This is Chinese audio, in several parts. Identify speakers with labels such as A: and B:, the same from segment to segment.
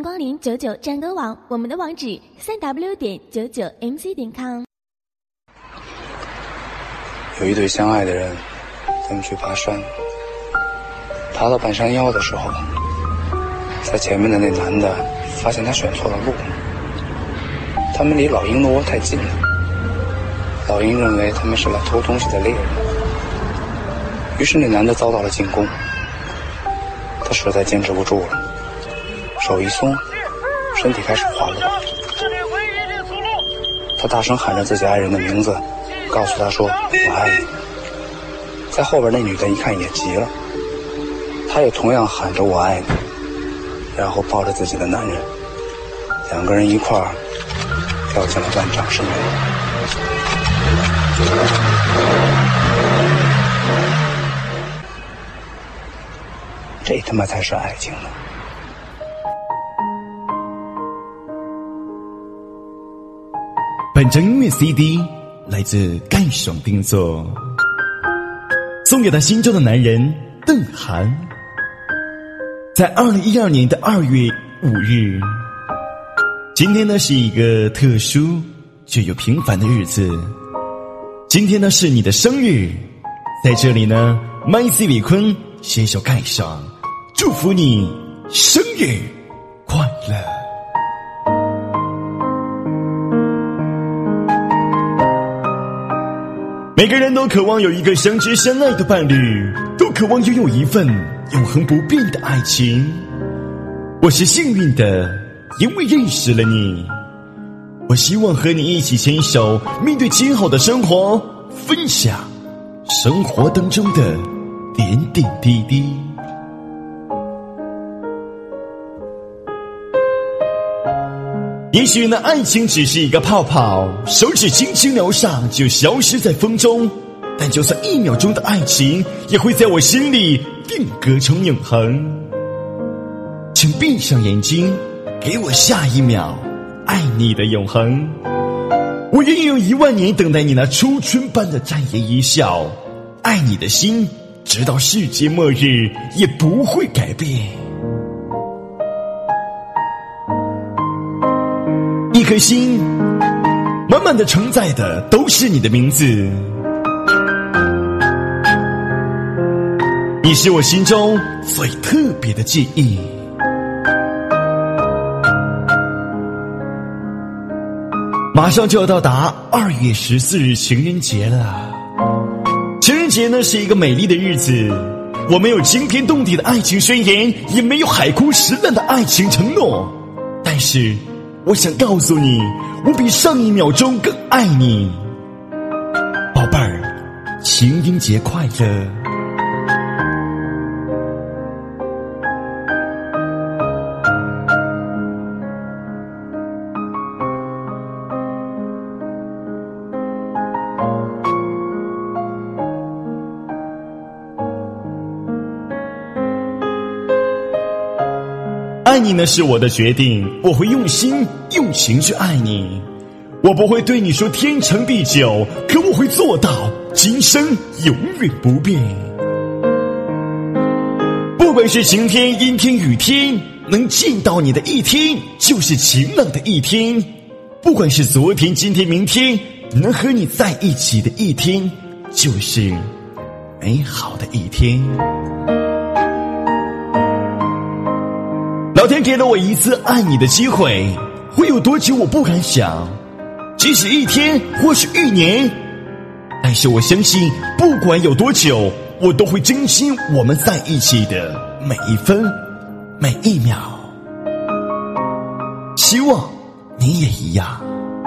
A: 光临99战歌网，我们的网址3w.99mc.com。
B: 有一对相爱的人，他们去爬山，爬到半山腰的时候，在前面的那男的发现他选错了路，他们离老鹰的窝太近了，老鹰认为他们是来偷东西的猎人，于是那男的遭到了进攻，他实在坚持不住了，手一松，身体开始滑落，他大声喊着自己爱人的名字，告诉他说我爱你。在后边那女的一看也急了，她也同样喊着我爱你，然后抱着自己的男人，两个人一块儿掉进了万丈深渊。这他妈才是爱情呢！
C: 本张音乐 CD 来自盖爽定做，送给他心中的男人邓涵。在2012年的2月5日，今天呢是一个特殊却又平凡的日子。今天呢是你的生日，在这里呢 ，MyC 李坤携手盖爽，祝福你生日快乐。每个人都渴望有一个相知相爱的伴侣，都渴望拥有一份永恒不变的爱情。我是幸运的，因为认识了你。我希望和你一起牵手，面对今后的生活，分享生活当中的点点滴滴。也许呢，爱情只是一个泡泡，手指轻轻撩上就消失在风中。但就算1秒钟的爱情，也会在我心里定格成永恒。请闭上眼睛，给我下一秒爱你的永恒。我愿意用10000年等待你那初春般的绽颜一笑，爱你的心，直到世界末日也不会改变。一颗心满满的承载的都是你的名字，你是我心中最特别的记忆。马上就要到达2月14日情人节了。情人节呢是一个美丽的日子，我没有惊天动地的爱情宣言，也没有海枯石烂的爱情承诺，但是我想告诉你，我比上1秒钟更爱你。宝贝儿，情人节快乐。爱你呢是我的决定，我会用心用情去爱你。我不会对你说天长地久，可我会做到今生永远不变。不管是晴天、阴天、雨天，能见到你的一天就是晴朗的一天。不管是昨天、今天、明天，能和你在一起的一天就是美好的一天。老天给了我一次爱你的机会，会有多久我不敢想，即使1天或是1年，但是我相信不管有多久，我都会珍惜我们在一起的每一分每一秒。希望你也一样。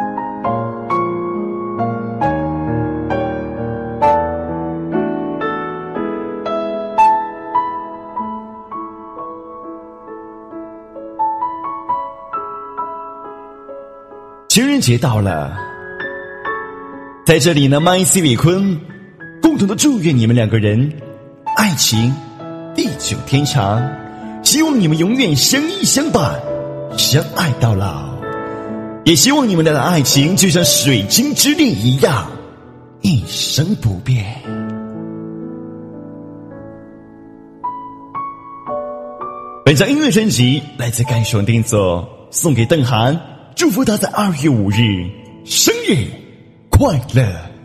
C: 情人节到了，在这里呢 ，MyC 李坤共同的祝愿你们2个人爱情地久天长，希望你们永远相依相伴，相爱到老，也希望你们俩的爱情就像水晶之恋一样，一生不变。 本张音乐专辑来自干爽定做，送给邓涵，祝福他在2月5日生日快乐。